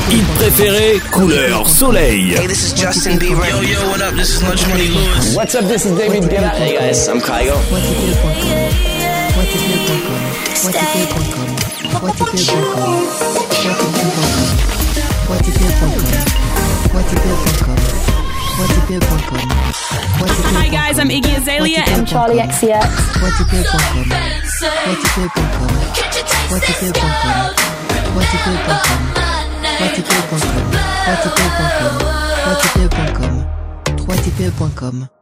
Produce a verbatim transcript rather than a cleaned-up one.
hit préféré, couleur soleil. Hey, this is Justin Bieber. Yo, yo, what up? This is Lunch Money Lewis. What's up? This is David Guetta. Hey guys, I'm Kygo. Hi guys, I'm Iggy Azalea and Charlie X C X. trois T P E point com